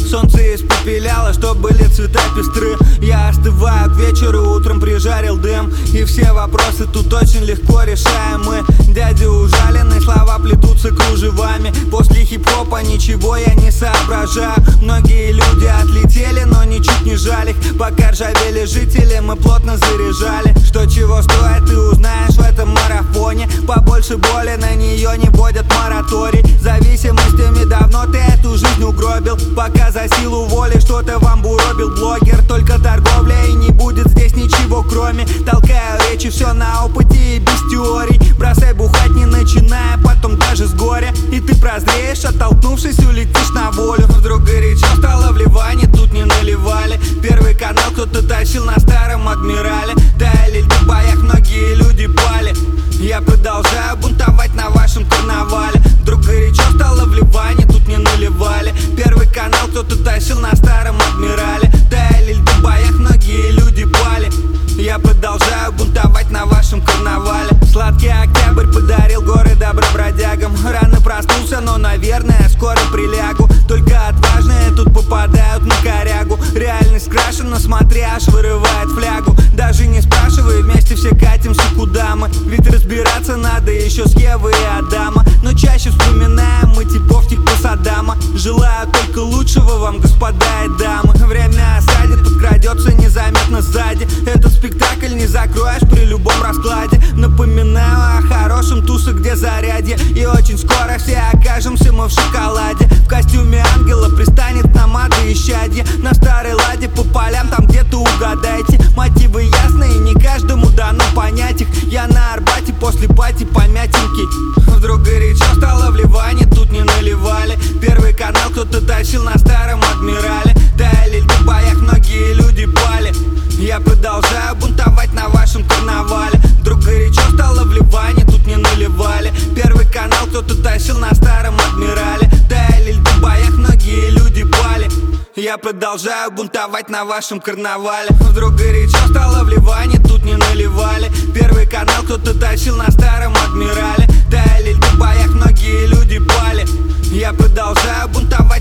Солнце испепеляло, что были цвета пестры. Я остываю к вечеру, утром прижарил дым. И все вопросы тут очень легко решаемы. Дяди ужаленные, слова плетутся кружевами. После хип-хопа ничего я не соображаю. Многие люди отлетели, но ничуть не жаль их. Пока ржавели жители, мы плотно заряжали. Что чего стоит, ты узнаешь в этом марафоне. Побольше боли, на нее не вводят мораторий. Зависимостями давно ты эту жизнь угробил. Пока за силу воли что-то вам буробил блогер. Только торговля и не будет здесь ничего кроме. Толкаю речи, все на опыте и без теорий. Бросай бухать не начиная, потом даже с горя. И ты прозреешь, оттолкнувшись, улетишь на волю. Вдруг горячо стало в Ливане, тут не наливали. Первый канал кто-то тащил на старом адмирале. Таяли льды в боях, многие люди пали. Я продолжаю бунтовать на вашем карнавале. Вдруг горячо стало в Ливане, тут не наливали. Первый канал кто-то тащил на старом адмирале. Таяли льды в боях, многие люди пали. Я продолжаю бунтовать на вашем карнавале. Сладкий октябрь подарил горы добра бродягам. Рано проснулся, но, наверное, скоро прилягу. Только отважные тут попадают на корягу. Реальность крашена, смотри, аж вырывает флягу. Даже не спрашивай, вместе все катимся куда мы. Ведь разбираться надо еще с Евой и Адама. Но чаще вспоминаем мы типов типа Саддама. Желаю только лучшего вам, господа и дамы. Время осадит, подкрадется незаметно сзади. Этот спектакль не закроешь при любом раскладе. Напоминаю о хорошем тусе, где зарядье. И очень скоро все окажемся мы в шоколаде. В костюме ангела пристанет намада и щадье. На старой ладе по полям, там где-то угадайте. Мотивы ясные, не каждому дано понять их. Я на Арбате после пати помятенький. Вдруг горячо стало в Ливане, тут не наливали. Первый канал кто-то тащил на старом адмирале. Таяли льды в боях, многие люди пали. Я продолжаю бунтовать на вашем карнавале. Вдруг горячо стало в Ливане, тут не наливали. Первый канал кто-то тащил на старом адмирале. Таяли льды в боях, многие люди пали. Я продолжаю бунтовать на вашем карнавале. Вдруг горячо стало в Ливане, тут не наливали. Первый канал кто-то тащил на старом адмирале. Таяли льды в боях, многие люди пали. Я продолжаю бунтовать